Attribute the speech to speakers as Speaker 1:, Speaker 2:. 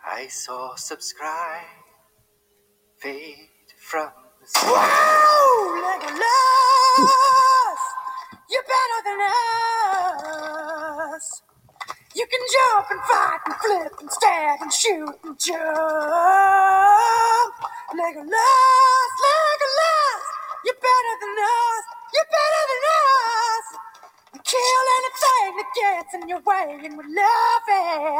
Speaker 1: I saw subscribe fade from the screen. Whoa, Legolas, you're better than us. You can jump and fight and flip and stab and shoot and jump. Legolas, Legolas, you're better than us. You're better than us. You kill anything that gets in your way, and we love it.